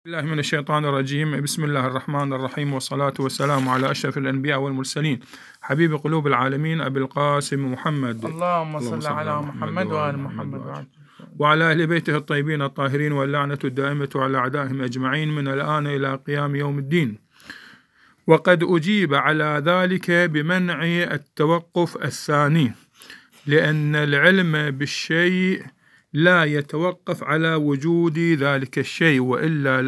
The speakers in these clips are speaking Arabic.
الله من الشيطان الرجيم. بسم الله الرحمن الرحيم، والصلاة والسلام على أشرف الأنبياء والمرسلين، حبيب قلوب العالمين أبي القاسم محمد، اللهم صل على محمد وآل محمد وعلى أهل بيته الطيبين الطاهرين، واللعنة الدائمة على أعدائهم أجمعين من الآن إلى قيام يوم الدين. وقد أجيب على ذلك بمنع التوقف الثاني، لأن العلم بالشيء لا يتوقف على وجود ذلك الشيء، وإلا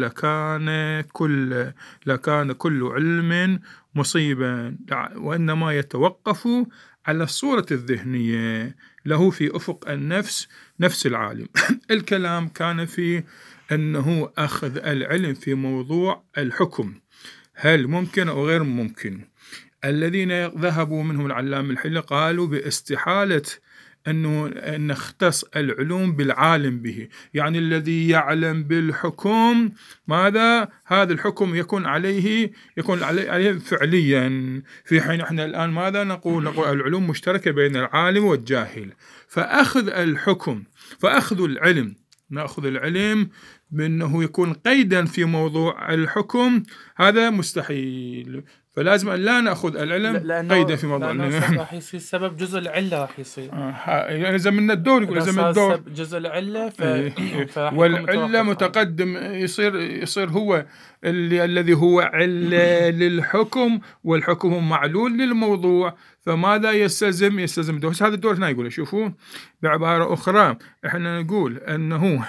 لكان كل علم مصيبا، وإنما يتوقف على الصورة الذهنية له في أفق النفس، نفس العالم. الكلام كان في أنه أخذ العلم في موضوع الحكم، هل ممكن أو غير ممكن. الذين ذهبوا منهم العلامة الحلي قالوا باستحالة أنه نختص العلوم بالعالم به، يعني الذي يعلم بالحكم ماذا؟ هذا الحكم يكون عليه فعليا، في حين احنا الآن ماذا نقول العلوم مشتركة بين العالم والجاهل. فأخذ العلم، نأخذ العلم بأنه يكون قيدا في موضوع الحكم، هذا مستحيل. فلازم أن لا نأخذ العلم قيدا في موضوع العلم. راح يصير سبب جزء العلة، راح يصير يعني زمن الدور، يقول زمن الدور جزء العلة والعلة متقدم، يصير هو الذي هو علة للحكم، والحكم معلول للموضوع. فماذا يستلزم الدور؟ هذا الدور هنا يقول، شوفوا بعبارة أخرى احنا نقول أنه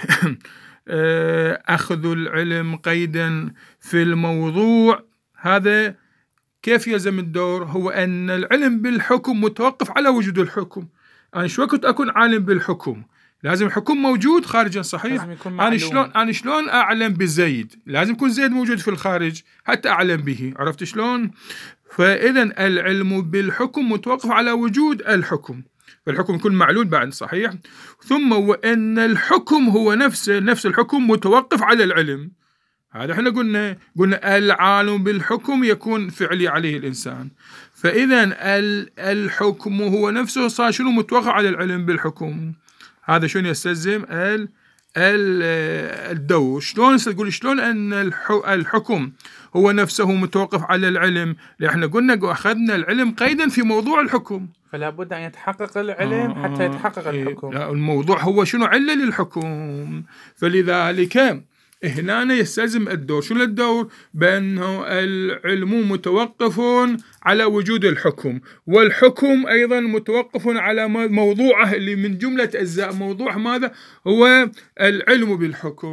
أخذ العلم قيدا في الموضوع، هذا كيف يلزم الدور؟ هو أن العلم بالحكم متوقف على وجود الحكم. أنا شو وقت أكون عالم بالحكم؟ لازم الحكم موجود خارجا، صحيح؟ أنا شلون أعلم بزيد؟ لازم يكون زيد موجود في الخارج حتى أعلم به، عرفت شلون؟ فإذا العلم بالحكم متوقف على وجود الحكم، فالحكم يكون معلول بعد، صحيح؟ ثم وأن الحكم هو نفس الحكم متوقف على العلم. هذا احنا قلنا العالم بالحكم يكون فعلي عليه الإنسان، فإذا الحكم هو نفسه صار شنو؟ متوقف على العلم بالحكم. هذا شنو يستلزم؟ الدور. شلون تقول شلون أن الحكم هو نفسه متوقف على العلم؟ لأن احنا قلنا أخذنا العلم قيدا في موضوع الحكم، فلا بد أن يتحقق العلم حتى يتحقق الحكم. لا، الموضوع هو شنو؟ علة للحكم. فلذلك هنا يستلزم الدور. شنو الدور؟ بأنه العلم متوقف على وجود الحكم، والحكم أيضا متوقف على موضوعه اللي من جملة أجزاء موضوع ماذا؟ هو العلم بالحكم،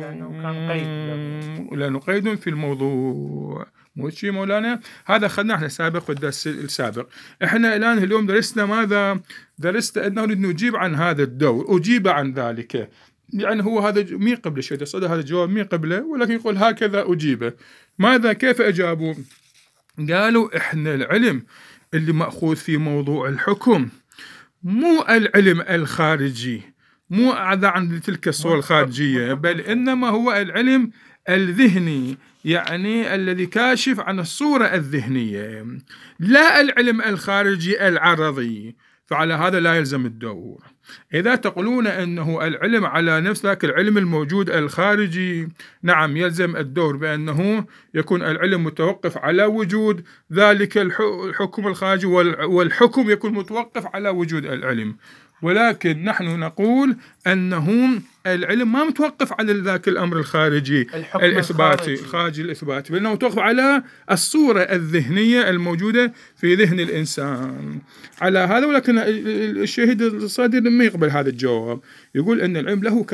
لأنه قيد في الموضوع. مو شيء مولانا؟ هذا أخذنا احنا سابق في الدرس السابق. احنا الآن اليوم درسنا ماذا؟ درست أنه نجيب عن هذا الدور، أجيب عن ذلك. يعني هو هذا مين قبل شيء صدق هذا الجواب مين قبله، ولكن يقول هكذا أجيبه. ماذا؟ كيف أجابوا؟ قالوا إحنا العلم اللي مأخوذ في موضوع الحكم مو العلم الخارجي، مو عن تلك الصورة الخارجية، بل إنما هو العلم الذهني، يعني الذي كاشف عن الصورة الذهنية، لا العلم الخارجي العرضي. فعلى هذا لا يلزم الدور. إذا تقولون أنه العلم على نفس ذاك العلم الموجود الخارجي، نعم يلزم الدور بأنه يكون العلم متوقف على وجود ذلك الحكم الخارجي، والحكم يكون متوقف على وجود العلم. ولكن نحن نقول أنه العلم ما متوقف على ذاك الأمر الخارجي الإثباتي، خارجي الإثباتي، بل متوقف على الصورة الذهنية الموجودة في ذهن الإنسان. على هذا، ولكن الشهيد الصادر ما يقبل هذا الجواب، يقول أن العلم له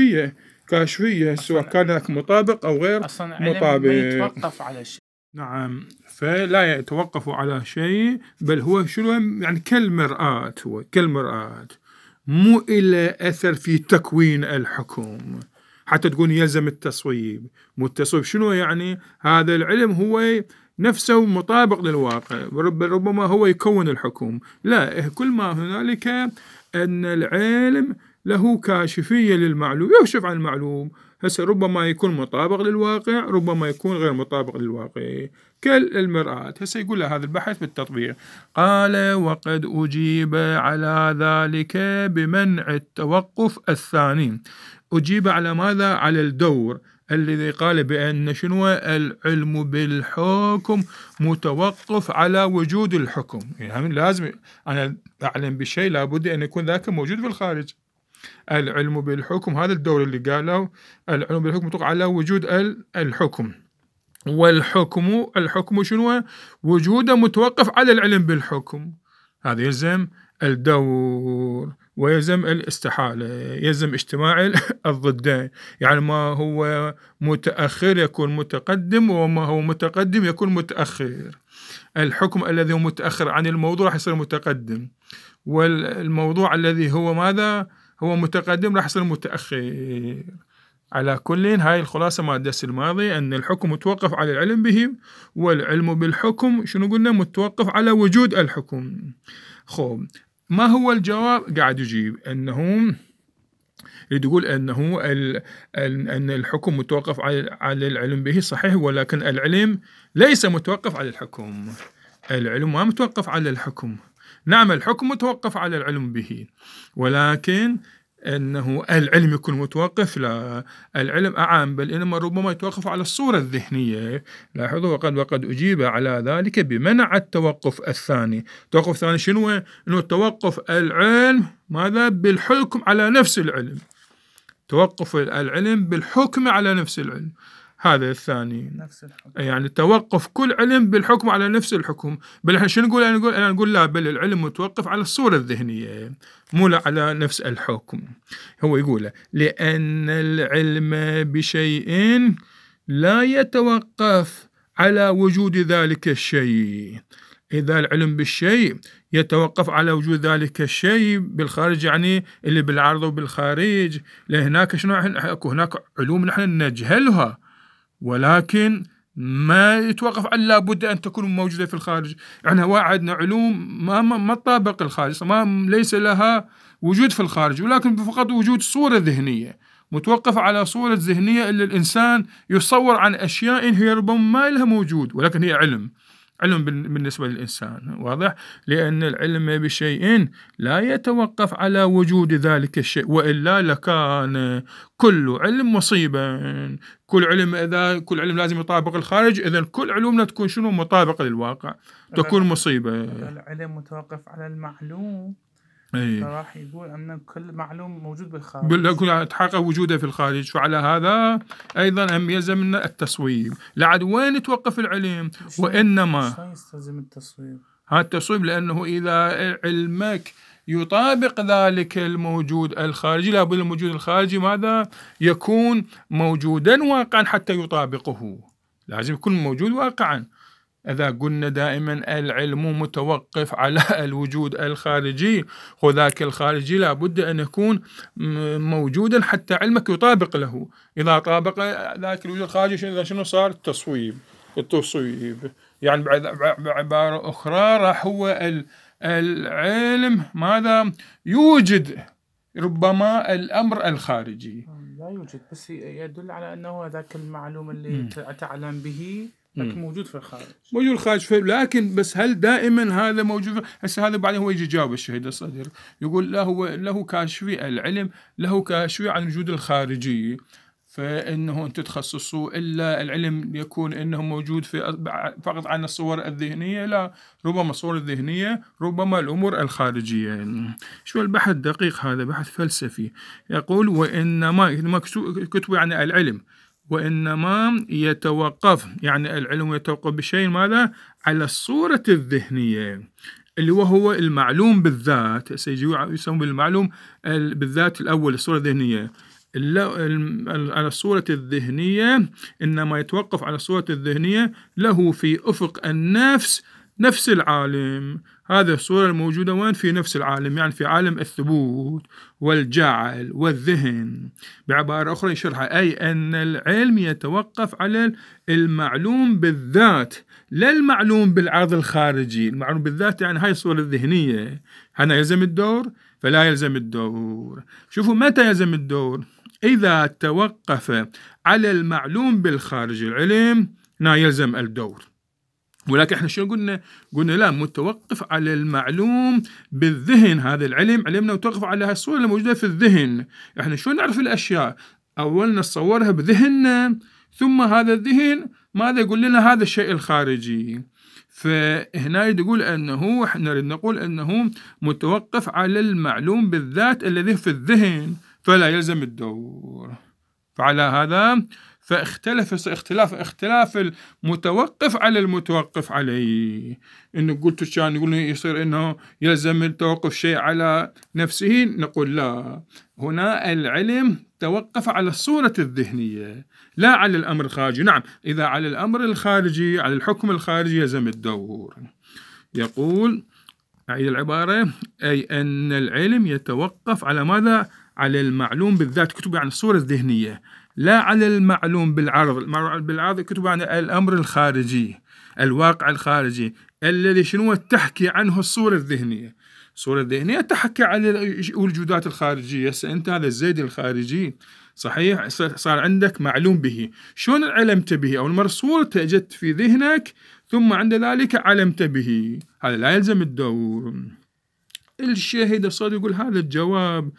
كاشفية سواء كان ذاك مطابق أو غير مطابق. ما يتوقف على شيء. نعم، فلا يتوقف على شيء، بل هو شنو؟ يعني كالمرآة، هو كالمرآة، مو إلى أثر في تكوين الحكم حتى تقول يلزم التصويب. مو التصويب شنو يعني؟ هذا العلم هو نفسه مطابق للواقع، ربما هو يكون الحكم. لا، كل ما هنالك أن العلم له كاشفية للمعلوم، يكشف عن المعلوم. هسه ربما يكون مطابق للواقع، ربما يكون غير مطابق للواقع، كالمرآة. هسه يقول هذا البحث بالتطبيق. قال: وقد أجيب على ذلك بمنع التوقف الثاني. أجيب على ماذا؟ على الدور الذي قال بأن شنو العلم بالحكم متوقف على وجود الحكم. يعني لازم أنا أعلم بشيء لابد أن يكون ذاك موجود في الخارج. العلم بالحكم هذا الدور اللي قالوا العلم بالحكم متوقف على وجود الحكم، والحكم شنو؟ وجوده متوقف على العلم بالحكم. هذا يلزم الدور ويلزم الاستحالة، يلزم اجتماع الضدين. يعني ما هو متأخر يكون متقدم، وما هو متقدم يكون متأخر. الحكم الذي هو متأخر عن الموضوع راح يصير متقدم، والموضوع الذي هو ماذا؟ هو متقدم راح يصير متأخر. على كل هاي الخلاصة ما الدرس الماضي أن الحكم متوقف على العلم به، والعلم بالحكم شنو قلنا؟ متوقف على وجود الحكم. خب ما هو الجواب؟ قاعد يجيب أنه يقول أنه أن الحكم متوقف على العلم به صحيح، ولكن العلم ليس متوقف على الحكم. العلم ما متوقف على الحكم. نعم الحكم متوقف على العلم به، ولكن أنه العلم يكون متوقف، لا، العلم أعم، بل إنما ربما يتوقف على الصورة الذهنية. لاحظوا وقد أجيب على ذلك بمنع التوقف الثاني. التوقف الثاني شنو؟ إنه توقف العلم ماذا؟ بالحكم على نفس العلم. توقف العلم بالحكم على نفس العلم، هذا الثاني. نفس الحكم. يعني توقف كل علم بالحكم على نفس الحكم. بل احنا شنو نقول؟ أنا نقول لا، بل العلم متوقف على الصورة الذهنية مو على نفس الحكم. هو يقول لأن العلم بشيء لا يتوقف على وجود ذلك الشيء. إذا العلم بالشيء يتوقف على وجود ذلك الشيء بالخارج، يعني اللي بالعرض وبالخارج، لهناك شنو؟ هناك علوم نحن نجهلها، ولكن ما يتوقف على لابد أن تكون موجودة في الخارج. يعني هو عندنا علوم ما تطابق الخارج، ليس لها وجود في الخارج، ولكن فقط وجود صورة ذهنية متوقف على صورة ذهنية اللي الإنسان يصور عن أشياء هي ربما ما لها موجود، ولكن هي علم بالنسبة للإنسان. واضح؟ لأن العلم بشيء لا يتوقف على وجود ذلك الشيء، وإلا لكان كل علم مصيبا. إذا كل علم لازم يطابق الخارج، إذن كل علومنا تكون شنو؟ مطابقة للواقع، تكون مصيبة. العلم متوقف على المعلوم، أي. فراح يقول أن كل معلوم موجود بالخارج، تحقق وجوده في الخارج. فعلى هذا أيضا يلزمنا التصويب. لعد وين يتوقف العلم؟ وإنما يستلزم التصويب. هذا التصويب لأنه إذا علمك يطابق ذلك الموجود الخارجي، لابد الموجود الخارجي ماذا؟ يكون موجودا واقعا حتى يطابقه. لازم يكون موجود واقعا. إذا قلنا دائما العلم متوقف على الوجود الخارجي، وذاك الخارجي لابد أن يكون موجودا حتى علمك يطابق له. إذا طابق ذاك الوجود الخارجي شنو صار؟ التصويب. يعني بعبارة أخرى راح هو العلم ماذا؟ يوجد ربما الأمر الخارجي لا يوجد، بس يدل على أنه ذاك المعلوم اللي تعلم به لكن موجود في الخارج. موجود الخارج، لكن بس هل دائما هذا موجود؟ هسه هذا بعدين هو يجي يجاوب الشهيد الصدر، يقول له كاشفي العلم له كاشفي عن وجود الخارجي، فإنه أنت تخصصوا إلا العلم يكون إنه موجود في فقط عن الصور الذهنية، لا، ربما الصور الذهنية، ربما الأمور الخارجية. شو البحث دقيق، هذا بحث فلسفي. يقول وإنما كتب يعني العلم، وإنما يتوقف، يعني العلم يتوقف بشيء ماذا؟ على الصورة الذهنية اللي هو المعلوم بالذات. يسمى بالمعلوم بالذات الأول، الصورة الذهنية. على الصورة الذهنية، إنما يتوقف على الصورة الذهنية له في أفق النفس، نفس العالم. هذا الصورة الموجودة وين؟ في نفس العالم، يعني في عالم الثبوت والجعل والذهن. بعبارة أخرى يشرحها، أي أن العلم يتوقف على المعلوم بالذات، لا المعلوم بالعرض الخارجي. المعلوم بالذات يعني هاي الصورة الذهنية. هنا يلزم الدور؟ فلا يلزم الدور. شوفوا متى يلزم الدور؟ إذا توقف على المعلوم بالخارج العلم لا يلزم الدور. ولكن احنا شو قلنا لا، متوقف على المعلوم بالذهن. هذا العلم علمنا متوقف على هالصورة الموجودة في الذهن. احنا شو نعرف الأشياء؟ أول نتصورها بذهننا، ثم هذا الذهن ماذا يقول لنا هذا الشيء الخارجي. فهنا يقول أنه إحنا نريد نقول أنه متوقف على المعلوم بالذات الذي في الذهن، فلا يلزم الدور. فعلى هذا اختلاف المتوقف على المتوقف عليه. إنه قلت كان يقول يصير إنه يلزم التوقف شيء على نفسه، نقول لا، هنا العلم توقف على الصورة الذهنية لا على الأمر الخارجي. نعم، إذا على الأمر الخارجي، على الحكم الخارجي، يلزم الدور. يقول أعيد العبارة، أي أن العلم يتوقف على ماذا؟ على المعلوم بالذات، كتب عن الصورة الذهنية، لا على المعلوم بالعرض. بالعرض كتب عن الأمر الخارجي، الواقع الخارجي الذي شنو تحكي عنه الصورة الذهنية. الصورة الذهنية تحكي عن الوجودات الخارجية. أنت هذا الزيد الخارجي صحيح، صار عندك معلوم به. شلون علمت به؟ أول مرة صورة اجت في ذهنك، ثم عند ذلك علمت به. هذا لا يلزم الدور. الشاهد الصادق يقول هذا الجواب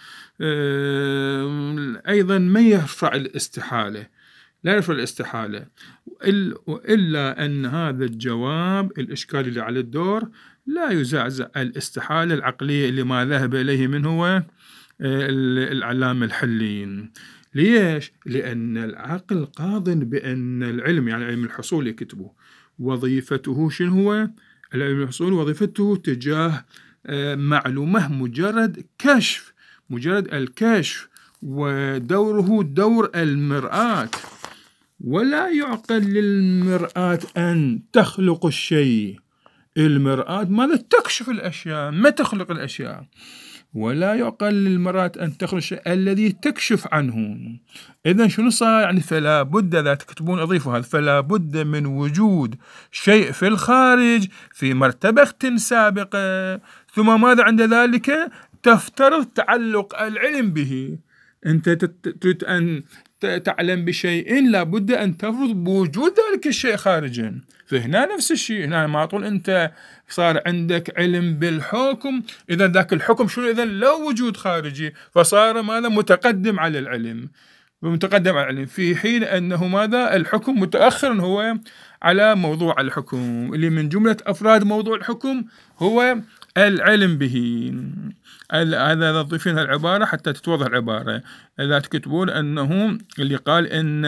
أيضا ما يرفع الاستحالة، لا يرفع الاستحالة، إلا أن هذا الجواب الإشكال اللي على الدور لا يزعزع الاستحالة العقلية اللي ما ذهب إليه من هو العلامة الحلي. ليش؟ لأن العقل قاضٍ بأن العلم، يعني علم الحصول يكتبه، وظيفته شنو هو؟ العلم الحصول وظيفته تجاه معلومة مجرد كشف، مجرد الكشف، ودوره دور المرآة. ولا يعقل للمرآة أن تخلق الشيء. المرآة ماذا؟ تكشف الأشياء، ما تخلق الأشياء. ولا يعقل للمرآة أن تخلق الشيء الذي تكشف عنه. إذن شنو صار؟ يعني فلا بد، إذا تكتبون أضيفوا هذا، فلا بد من وجود شيء في الخارج في مرتبة سابقة، ثم ماذا عند ذلك؟ تفترض تعلق العلم به. أنت تريد أن تعلم بشيء، لا بد أن تفرض بوجود ذلك الشيء خارجا. فهنا نفس الشيء، هنا ما طول أنت صار عندك علم بالحكم، إذا ذاك الحكم شنو؟ إذا لو وجود خارجي، فصار ماذا؟ متقدم على العلم، متقدم على العلم، في حين أنه ماذا؟ الحكم متأخر هو على موضوع الحكم، اللي من جملة أفراد موضوع الحكم هو العلم به. هذا نضيفين العبارة حتى تتوضح العبارة. إذا تكتبون أنه اللي قال إن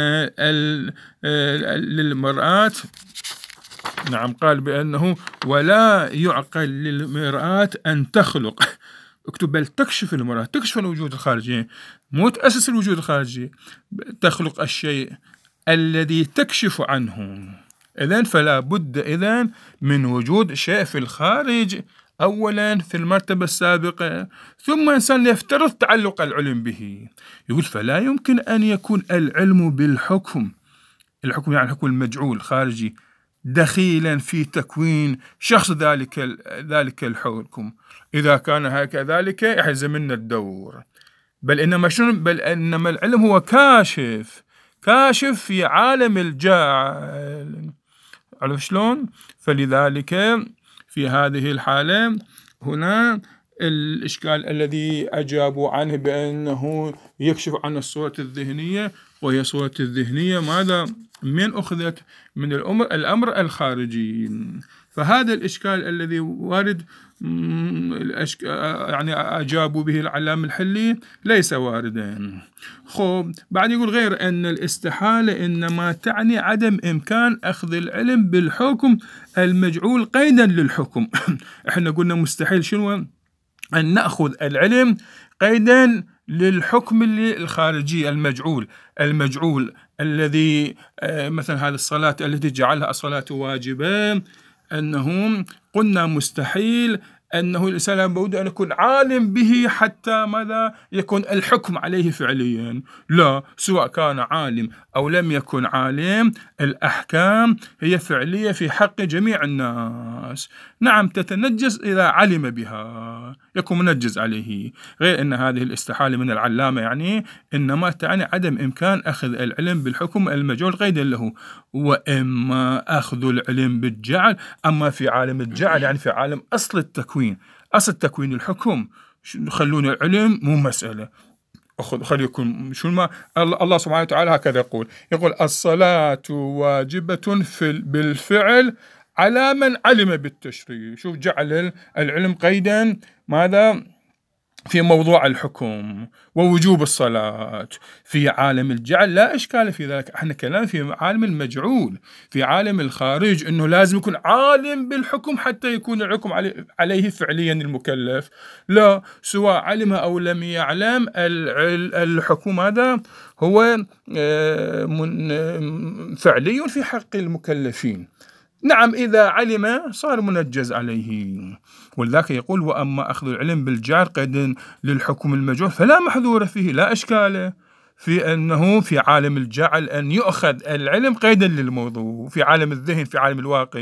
للمرآة، نعم، قال بأنه ولا يعقل للمرآة أن تخلق، اكتب بل تكشف المرآة، تكشف الوجود الخارجي، مو تأسس الوجود الخارجي، تخلق الشيء الذي تكشف عنه. إذن فلا بد إذن من وجود شيء في الخارج أولا في المرتبة السابقة، ثم إنسان يفترض تعلق العلم به. يقول فلا يمكن أن يكون العلم بالحكم، الحكم يعني الحكم المجعول خارجي، دخيلا في تكوين شخص ذلك الحكم. إذا كان هكذلك يحزم لنا الدور. بل إنما العلم هو كاشف في عالم الجاعل. عرف شلون؟ فلذلك في هذه الحالة هنا الإشكال الذي أجابوا عنه بأنه يكشف عن الصورة الذهنية، وهي صورة الذهنية ماذا؟ من أخذت من الأمر الخارجي. فهذا الإشكال الذي وارد يعني أجابوا به العلامة الحلي ليس واردا. بعد يقول غير أن الاستحالة إنما تعني عدم إمكان أخذ العلم بالحكم المجعول قيدا للحكم. إحنا قلنا مستحيل شنو؟ أن نأخذ العلم قيدا للحكم الخارجي المجعول الذي مثلا هذه الصلاة التي جعلها الصلاة واجبة، أنهم قلنا مستحيل أنه الإنسان لابد أن يكون عالم به حتى ماذا؟ يكون الحكم عليه فعليا. لا، سواء كان عالم أو لم يكن عالم، الأحكام هي فعلية في حق جميع الناس. نعم، تتنجس إذا علم بها، يكون منجز عليه. غير أن هذه الاستحالة من العلامة يعني إنما تعني عدم إمكان أخذ العلم بالحكم المجعول قيدا له، وإما أخذ العلم بالجعل. أما في عالم الجعل يعني في عالم أصل التكوين، أصل تكوين الحكم، خلون العلم مو مسألة. خلي يكون شو ما الله سبحانه وتعالى هكذا يقول الصلاة واجبة بالفعل على من علم بالتشريع. شوف جعل العلم قيدا ماذا في موضوع الحكم ووجوب الصلاة في عالم الجعل، لا إشكال في ذلك. احنا كلام في عالم المجعول، في عالم الخارج، انه لازم يكون عالم بالحكم حتى يكون الحكم عليه فعليا المكلف. لا، سواء علم او لم يعلم، الحكم هذا هو فعلي في حق المكلفين. نعم، إذا علم صار منجز عليه. ولذلك يقول وأما أخذ العلم بالجعل قيدا للحكم المجعول فلا محذور فيه، لا إشكال في أنه في عالم الجعل أن يؤخذ العلم قيدا للموضوع، في عالم الذهن، في عالم الواقع،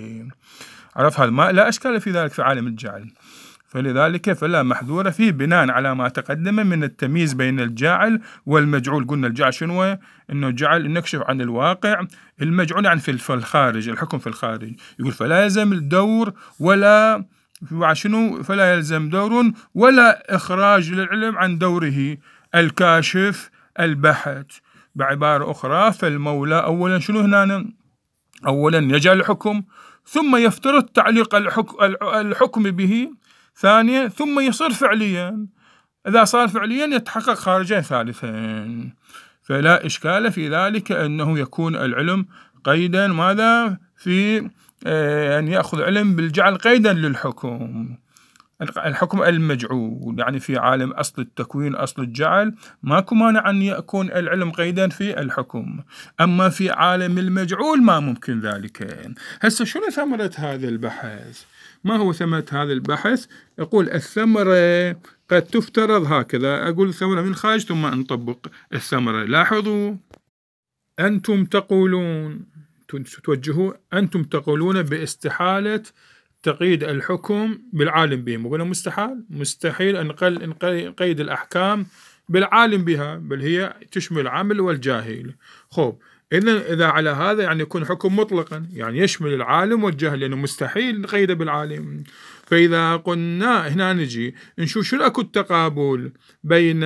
عرف هذا ما لا إشكال في ذلك في عالم الجعل. فلذلك فلا محذور فيه بناء على ما تقدم من التمييز بين الجاعل والمجعول. قلنا الجاعل شنو؟ انه جعل نكشف عن الواقع، المجعول يعني في الخارج، الحكم في الخارج. يقول فلا يلزم الدور ولا شنو؟ فلا يلزم دور ولا إخراج للعلم عن دوره الكاشف البحث. بعبارة أخرى فالمولى أولا شنو هنا؟ أولا يجعل الحكم، ثم يفترض تعليق الحكم به ثانيا، ثم يصير فعليا. إذا صار فعليا يتحقق خارجين ثالثين. فلا إشكال في ذلك أنه يكون العلم قيدا ماذا في أن يأخذ علم بالجعل قيدا للحكم، الحكم المجعول. يعني في عالم أصل التكوين، أصل الجعل، ماكو مانع أن يكون العلم قيدا في الحكم. أما في عالم المجعول ما ممكن ذلك. هسه شنو ثمرة هذا البحث؟ ما هو ثمرة هذا البحث؟ يقول الثمرة قد تفترض هكذا. أقول الثمرة من خارج ثم نطبق الثمرة. لاحظوا، أنتم تقولون، توجهوا، أنتم تقولون باستحالة تقييد الحكم بالعالم به. وقلنا مستحيل أن نقيد الأحكام بالعالم بها، بل هي تشمل العامل والجاهل. خب، إذا على هذا يعني يكون حكم مطلقا، يعني يشمل العالم والجاهل، لأنه مستحيل نقيده بالعالم. فإذا قلنا هنا نجي نشوف شو أكو التقابل بين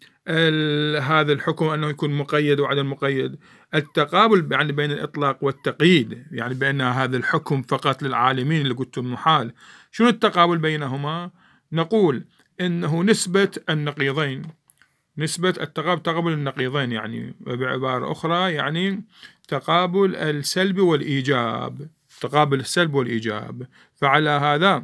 هذا الحكم أنه يكون مقيد وعدم مقيد. التقابل يعني بين الإطلاق والتقييد، يعني بأن هذا الحكم فقط للعالمين اللي قلت محال. شنو التقابل بينهما؟ نقول إنه نسبة النقيضين، نسبة تقابل النقيضين، يعني بعبارة أخرى يعني تقابل السلب والإيجاب، تقابل السلب والإيجاب. فعلى هذا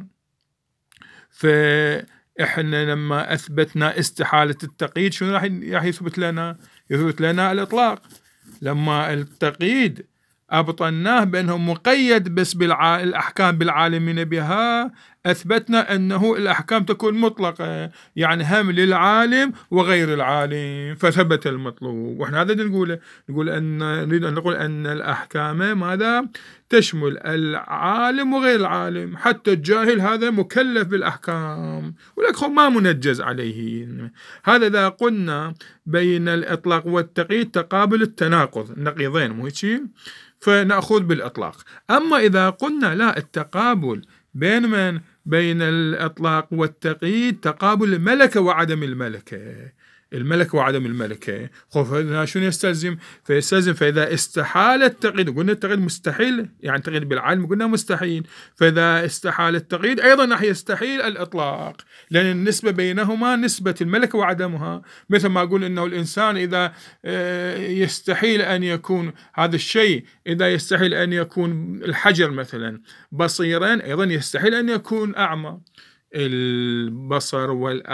فإحنا لما أثبتنا استحالة التقييد شنو راح يثبت لنا؟ يثبت لنا الإطلاق. لما التقييد أبطناه بأنه مقيد بس بالأحكام بالعالمين بها، أثبتنا أنه الأحكام تكون مطلقة، يعني هم للعالم وغير العالم، فثبت المطلوب. وإحنا هذا نقول أن الأحكام ماذا؟ تشمل العالم وغير العالم، حتى الجاهل هذا مكلف بالأحكام، ولكن ما منجز عليه. هذا إذا قلنا بين الإطلاق والتقييد تقابل التناقض، النقيضين، مو هيك؟ فنأخذ بالإطلاق. أما إذا قلنا لا، التقابل بين الإطلاق والتقييد تقابل الملكة وعدم الملكة، الملكة وعدم الملكة. هنا شنو يستلزم؟ فيستلزم فإذا استحال التقييد، قلنا التقييد مستحيل، يعني التقييد بالعلم قلنا مستحيل، فإذا استحال التقييد أيضا راح يستحيل الإطلاق، لأن النسبة بينهما نسبة الملكة وعدمها. مثل ما أقول إنه الإنسان إذا يستحيل أن يكون هذا الشيء، إذا يستحيل أن يكون الحجر مثلا بصيرا، أيضا يستحيل أن يكون أعمى. البصر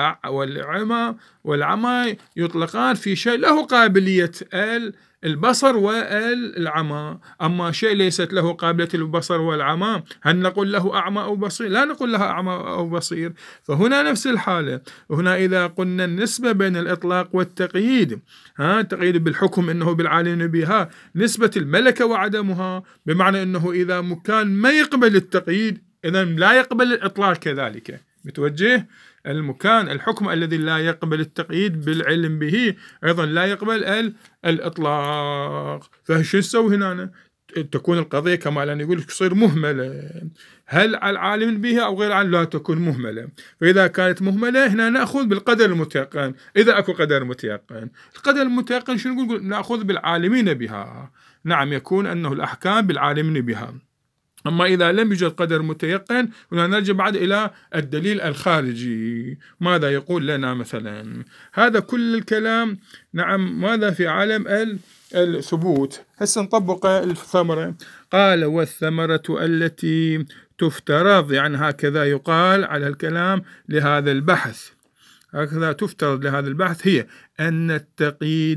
والعمى يطلقان في شيء له قابلية البصر والعمى. أما شيء ليست له قابلية البصر والعمى، هل نقول له أعمى أو بصير؟ لا نقول له أعمى أو بصير. فهنا نفس الحالة. هنا إذا قلنا النسبة بين الإطلاق والتقييد، تقييد بالحكم إنه بالعالم بها نسبة الملكة وعدمها، بمعنى إنه إذا مكان ما يقبل التقييد إذا لا يقبل الإطلاق كذلك. متوجه؟ المكان الحكم الذي لا يقبل التقييد بالعلم به أيضا لا يقبل الإطلاق. فشو نسوي هنا؟ تكون القضية كما الآن يقول تصير مهملة، هل على العالم بها أو غير العالم لا تكون مهملة. فإذا كانت مهملة هنا نأخذ بالقدر المتيقن. إذا أكو قدر متيقن، القدر المتيقن شنو نقول؟ نأخذ بالعالمين بها. نعم، يكون أنه الأحكام بالعالمين بها. أما إذا لم يوجد قدر متيقن هنا نرجع بعد إلى الدليل الخارجي، ماذا يقول لنا مثلا. هذا كل الكلام نعم ماذا في عالم الثبوت. هسه نطبق الثمرة. قال والثمرة التي تفترض، يعني هكذا يقال على الكلام لهذا البحث، هكذا تفترض لهذا البحث، هي أن التقييد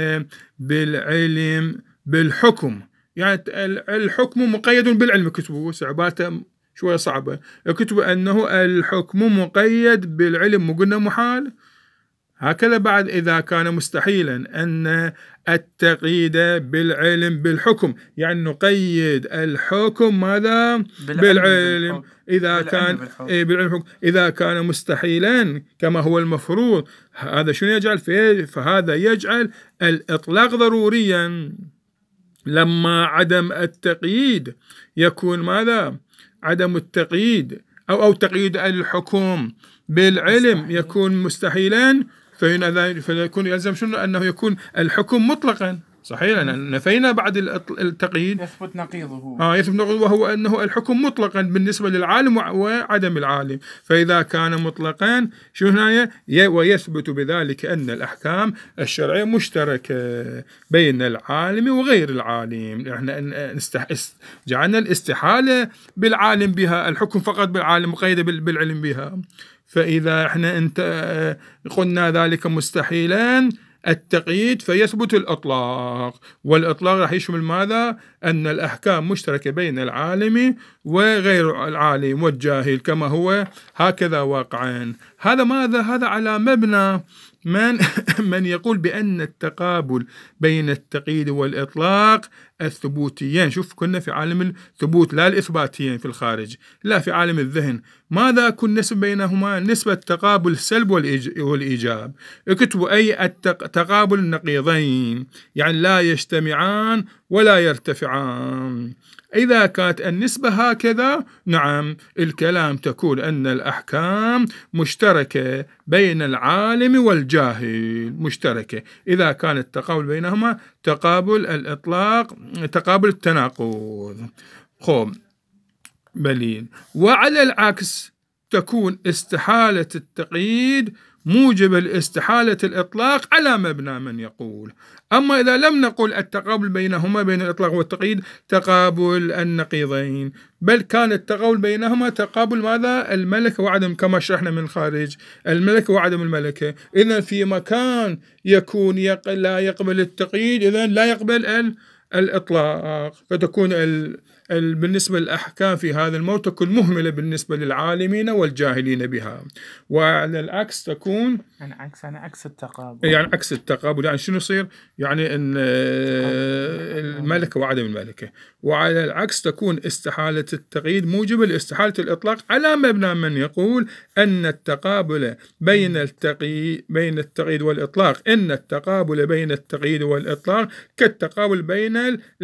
بالعلم بالحكم، يعني الحكم مقيد بالعلم. كتبوا عبارته شوية صعبة، كتبوا أنه الحكم مقيد بالعلم، مو قلنا محال. هكذا بعد إذا كان مستحيلا أن التقييد بالعلم بالحكم، يعني نقيد الحكم ماذا؟ بالعلم. إذا كان بالعلم إذا كان مستحيلا كما هو المفروض، هذا شنو يجعل فيه؟ فهذا يجعل الإطلاق ضروريا. لما عدم التقييد يكون ماذا؟ عدم التقييد أو تقييد الحكم بالعلم يكون مستحيلا، فيكون يلزم شنو؟ أنه يكون الحكم مطلقا. صحيح، لأن نفينا بعد التقييد يثبت نقيضه. يثبت نقيضه، وهو أنه الحكم مطلقا بالنسبة للعالم وعدم العالم. فإذا كان مطلقا شو هنا؟ ويثبت بذلك أن الأحكام الشرعية مشتركة بين العالم وغير العالم. احنا جعلنا الاستحالة بالعالم بها، الحكم فقط بالعالم مقيدة بالعلم بها. فإذا احنا قلنا ذلك مستحيلا التقييد فيثبت الإطلاق، والإطلاق راح يشمل ماذا؟ أن الأحكام مشتركة بين العالم وغير العالم والجاهل كما هو هكذا واقعا. هذا ماذا؟ هذا على مبنى من يقول بأن التقابل بين التقييد والإطلاق الثبوتيين. شوف، كنا في عالم الثبوت لا الإثباتيين في الخارج، لا في عالم الذهن. ماذا كن نسبة بينهما؟ نسبة تقابل السلب والإيجاب. اكتبوا أي تقابل النقيضين، يعني لا يجتمعان ولا يرتفعان. إذا كانت النسبة هكذا نعم الكلام تقول أن الأحكام مشتركة بين العالم والجاهل، مشتركة. إذا كان التقابل بينهما تقابل الإطلاق، تقابل التناقض. بلين. وعلى العكس تكون استحالة التقييد موجب الاستحالة الإطلاق على مبنى من يقول. أما إذا لم نقل التقابل بينهما بين الإطلاق والتقييد تقابل النقيضين، بل كان التقابل بينهما تقابل ماذا؟ الملكة وعدم، كما شرحنا من الخارج، الملكة وعدم الملكة. إذن في مكان يكون لا يقبل التقييد إذن لا يقبل الإطلاق، فتكون بالنسبة للأحكام في هذا الموت تكون مهملة بالنسبة للعالمين والجاهلين بها. وعلى العكس تكون يعني عكس التقابل، يعني عكس التقابل. يعني شنو يصير؟ يعني أن الملكة وعدم الملكة. وعلى العكس تكون استحالة التقييد موجبة لاستحالة الإطلاق على مبنى من يقول أن التقابل بين التقييد والإطلاق، إن التقابل بين التقييد والإطلاق كالتقابل بين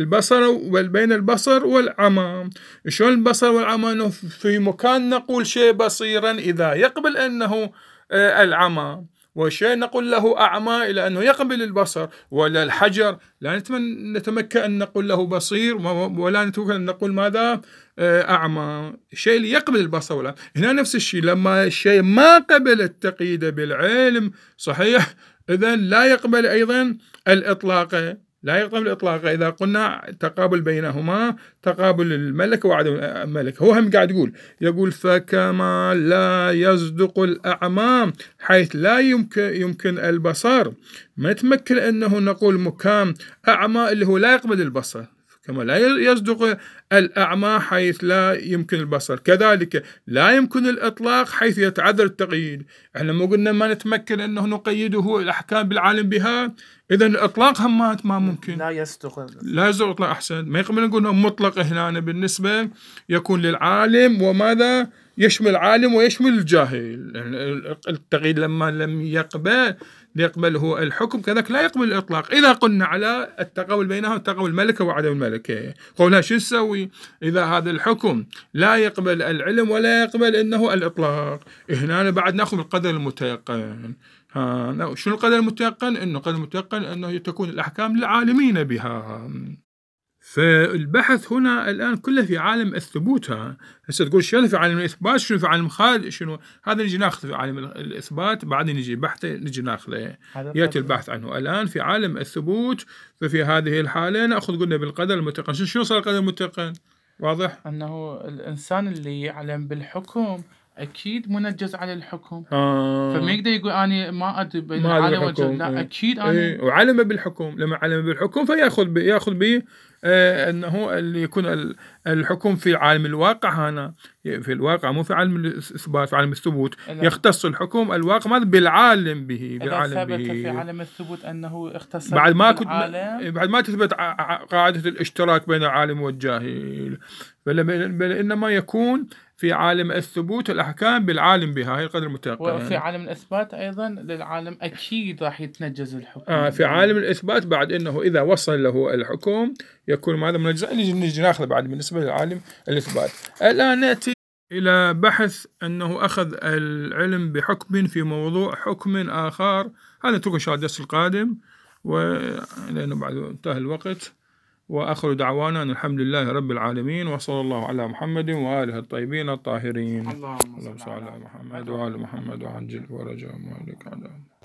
البصر والعمى. شلون البصر والعمى؟ أنه في مكان نقول شيء بصيرا إذا يقبل أنه العمى، وشيء نقول له أعمى إلى أنه يقبل البصر. ولا الحجر لا نتمكن أن نقول له بصير، ولا نتمكن أن نقول ماذا؟ أعمى. الشيء اللي يقبل البصر ولا. هنا نفس الشيء، لما الشيء ما قبل التقييد بالعلم صحيح إذن لا يقبل أيضا الإطلاق، لا يقبل الإطلاق. إذا قلنا تقابل بينهما تقابل الملكة وعدم الملكة. هو هم قاعد يقول فكما لا يصدق الأعمى حيث لا يمكن البصر، ما يتمكن أنه نقول مكان أعمى اللي هو لا يقبل البصر، كما لا يصدق الأعمى حيث لا يمكن البصر، كذلك لا يمكن الإطلاق حيث يتعذر التقييد. احنا مو قلنا ما نتمكن أنه نقيده الأحكام بالعالم بها، إذن الإطلاق هم ما ممكن، لا يصدق الإطلاق. أحسن، ما يقبل نقول مطلق هنا بالنسبة يكون للعالم، وماذا يشمل العالم ويشمل الجاهل. التقييد لما لم يقبل يقبل هو الحكم، كذلك لا يقبل الإطلاق. إذا قلنا على التقابل بينها وتقابل الملكة وعدم الملكة، قولها شو نسوي إذا هذا الحكم لا يقبل العلم ولا يقبل إنه الإطلاق؟ هنا بعد نأخذ القدر المتيقن. شنو القدر المتيقن؟ إنه القدر المتيقن إنه تكون الأحكام للعالمين بها. فالبحث هنا الآن كله في عالم الثبوت. هسه تقول شنو في عالم الإثبات، شنو في عالم الخارج، شنو هذا نجي ناخذ في عالم الإثبات، بعدين نجي بحثه نجي ناخذه، يأتي البحث عنه. الآن في عالم الثبوت، ففي هذه الحالة نأخذ قلنا بالقدر المتيقن. شنو صار القدر المتيقن؟ واضح؟ أنه الإنسان اللي يعلم بالحكم أكيد منجز على الحكم. فما فما يقدر يقول أنا ما أدري بين ما العالم الحكم. والجن، لا أكيد أنا وعلم بالحكم. لما علم بالحكم فيأخذ به أنه اللي يكون الحكم في عالم الواقع، هنا في الواقع مو في عالم الإثبات، في عالم الثبوت يختص الحكم الواقع ماذا بالعالم به، إذا ثبت في عالم الثبت أنه اختص بعد ما تثبت قاعدة الاشتراك بين العالم والجاهل، بل إنما يكون في عالم الثبوت الأحكام بالعالم بها، هي القدر المتيقن. وفي عالم الإثبات أيضا للعالم أكيد راح يتنجز الحكم. في عالم الإثبات بعد إنه إذا وصل له الحكم يكون ماذا من الأجزاء اللي نجي ناخذه بعد بالنسبة للعالم الإثبات. الآن نأتي إلى بحث أنه أخذ العلم بحكم في موضوع حكم آخر. هذا نتركه إن شاء الله الدرس القادم، لأنه بعد انتهى الوقت. وآخر دعوانا أن الحمد لله رب العالمين، وصلى الله على محمد وآله الطيبين الطاهرين. اللهم صل على محمد وآل محمد وعجل ورجاء مالك على